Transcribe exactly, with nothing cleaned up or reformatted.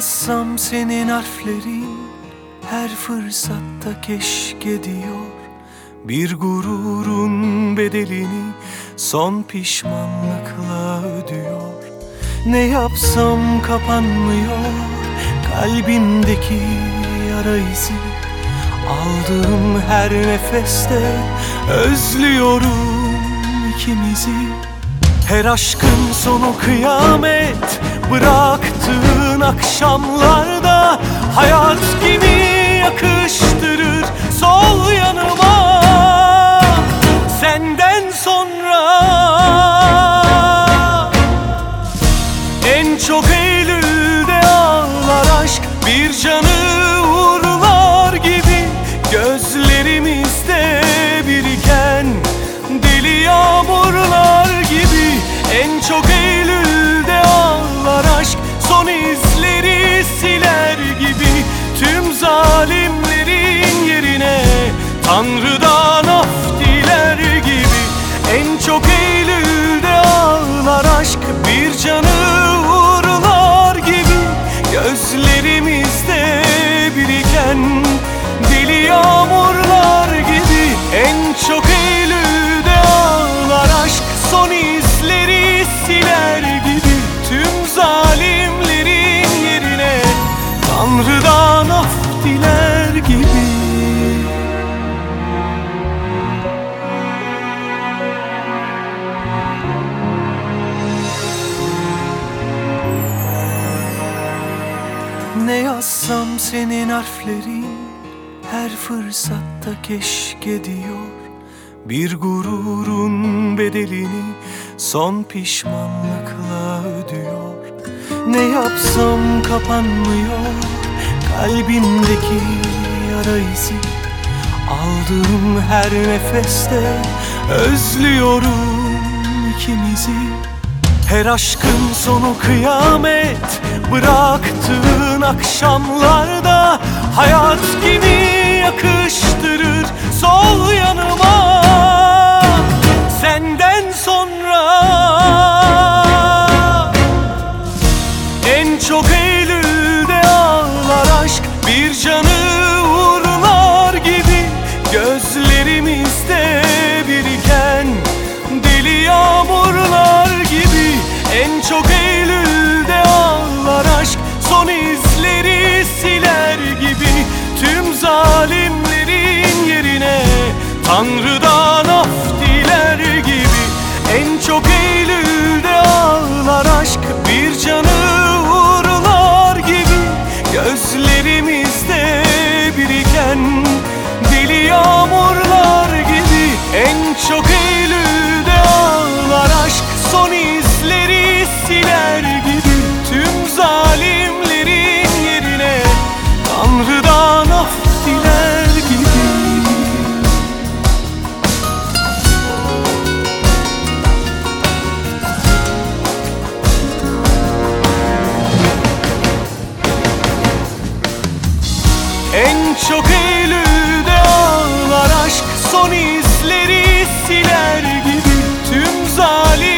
yazsam senin harflerin her fırsatta keşke diyor. Bir gururun bedelini son pişmanlıkla ödüyor. Ne yapsam kapanmıyor kalbimdeki yara izi. Aldığım her nefeste özlüyorum ikimizi. Her aşkın sonu kıyamet, bıraktığın akşamlarda hayat gibi yakıştırır sol yanıma. Senden sonra en çok Eylül'de ağlar aşk, bir canı uğurlar gibi. Gözlerimizde biriken deli yağmurlar gibi. En çok Eylül'de ağlar aşk, son izleri siler gibi. Tüm zalimlerin yerine Tanrı'dan af diler gibi. En çok Eylül'de ağlar aşk, bir canı uğurlar gibi. Gözlerimizde biriken deli yağmurlar gibi. En çok Eylül'de ağlar aşk, son izleri siler gibi. Tüm zalimlerin yerine Tanrı'dan af diler gibi. Ne yazsam senin harflerin her fırsatta keşke diyor. Bir gururun bedelini son pişmanlıkla ödüyor. Ne yapsam kapanmıyor kalbimdeki yara izi. Aldığım her nefeste özlüyorum ikimizi. Her aşkın sonu kıyamet, bıraktığın akşamlarda hayat gibi yakıştırır sol yanıma. Senden sonra en çok Eylül'de ağlar aşk, bir canı uğurlar gibi. Gözlerimizde biriken deli yağmurlar gibi. En çok Eylül'de ağlar aşk, son izleri siler gibi. Tüm zalimlerin yerine Tanrı'dan af diler gibi. En çok Eylül'de ağlar aşk, bir canı uğurlar gibi. Gözlerimizde biriken deli yağmurlar gibi. En çok Eylül'de ağlar aşk, son izleri siler gibi. Tüm zalimlerin yerine Tanrı'dan af diler gibi. En çok Eylül'de ağlar aşk, son izleri siler gibi. Tüm zalim